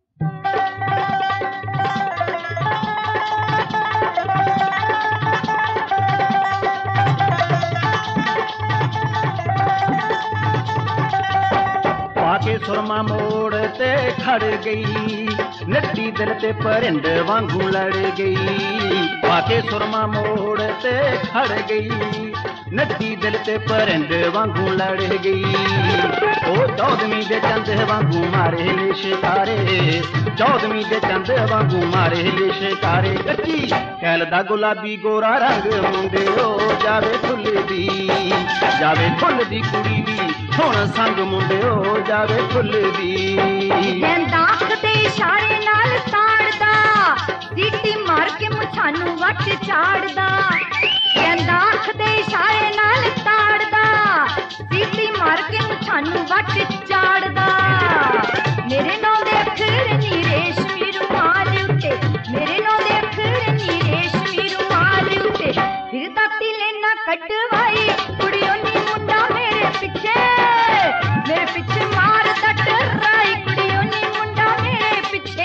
पाके सुरमा मोड़ ते खड़ गई, नट्टी दिल ते परिंद वांगू लड़ गई। पाके सुरमा मोड़ ते खड़ गई, नट्टी दिल ते परिंद वांगू लड़ गई। ओ चौदवीं दे चंद वांगू मारे ले शिकारे, चौदवीं दे चंद वांगू मारे ले शिकारे। कच्ची कैल दा गुलाबी गोरा रंग मुंडे ओ जावे फुलदी, जावे फुलदी कुड़ी दी हुण संग मुंडे ओ जावे फुलदी। दाख दे इशारे नाल ताड़दा, सीटी मार के मुछानू वट चाड़दा। दाख दे इशारे नाल ताड़दा, सीटी मार के मुछानू वट चाड़दा। मेरे नौ दे अखर नी रेशमी रुमाल उत्ते, मेरे नौ दे अखर नी रेशमी रुमाल उत्ते। फिर दाती लेना कटवाई कुड़ियों नी मुंडा मेरे पिछे, मेरे पिछे मार दट राई कुड़ियों नी मुंडा मेरे पिछे।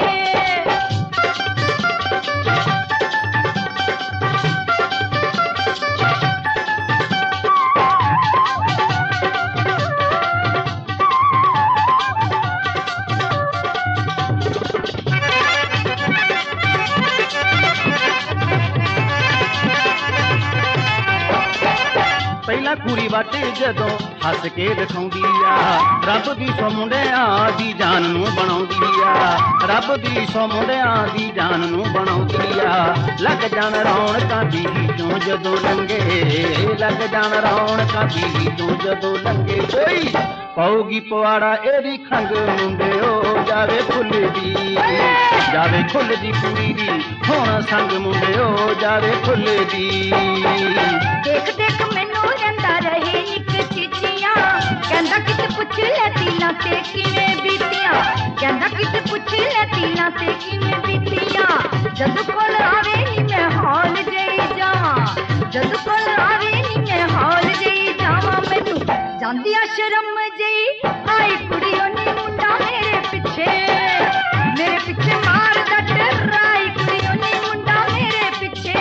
पहला कुड़ी वाटे जदों हस के दिखाउंदी आ, रब दी सौ मुंडियां दी जान नूं बनाउंदी आ, रब दी सौ मुंडियां दी जान नूं बनाउंदी आ। लग जाण रौणकां दी चों जदों लंघे, लग जाण रौणकां दी चों जदों लंघे। कोई पाऊगी पवाड़ा एदी खंग मुंडे ओ जावे फुलदी, जावे खुलदी कुड़ी दी हुण संग मुंडे ओ जावे फुलदी। देख देख मैनू रंदा रहे निक चिचियां, कहंदा किते पुछ ले दिलां ते किवें बीतियां, कहंदा किते पुछ ले दिलां ते किवें बीतियां। जद कोल आवे नी मैं हौल जई जावां, जद कोल आवे नी मैं हौल जई जावां। मैनू जांदियां शर्म जई आई कुड़ियों नी मुंडा मेरे पिछे, मेरे पिछे मार दट राई कुड़ियों नी मुंडा मेरे पिछे।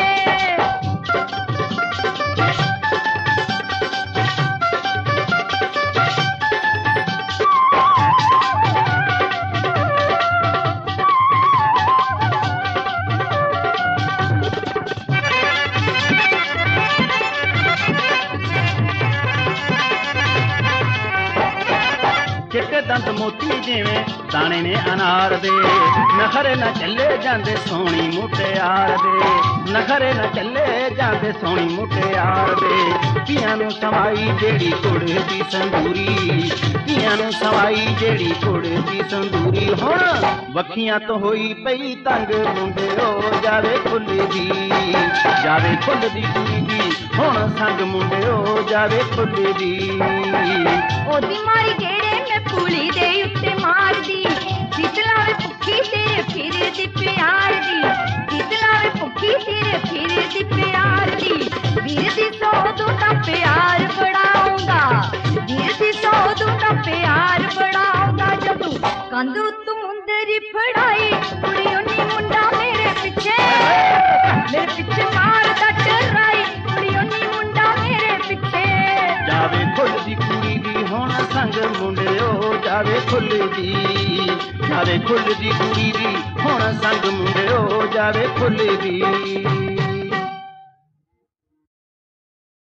चिट्टे दंद मोती जिवें दाने ने अनार दे, नखरे न चले जांदे सोहणी मुटियार दे, नखरे न चले जांदे सोहणी मुटियार दे। धीआं नूं सवाई जेड़ी कुड़ दी संदूरी, धीआं नूं सवाई जेड़ी कुड़ दी संदूरी। हुण वखियां तो होई पई तंग मुंडे ओ जावे फुलदी, जावे फुलदी कुड़ी दी हुण संग मुंडे ओ जावे फुलदी। ओदी मारी गेड़े मैं पूली दे उत्ते मार दी, शीतलावे भुखी तेरे फिर दी प्यार दी, शीतलावे भुखी तेरे फिर दी प्यार दी। वीर दी सौदू दा प्यार बढ़ाऊंगा, वीर दी सौदू दा प्यार बढ़ाऊंगा। जदू कंध उत्तू मुंदरी फड़ाई कुड़ियों नी मुंडा मेरे पिछे, मेरे पिछे मार दट राई कुड़ियों नी मुंडा मेरे पिछे। जावे खुलदी कुड़ी दी हुण संग मुंडे ओ जावे खुलदी, जावे खुलदी कुड़ी दी हुण संग मुंडे ओ जावे खुलदी।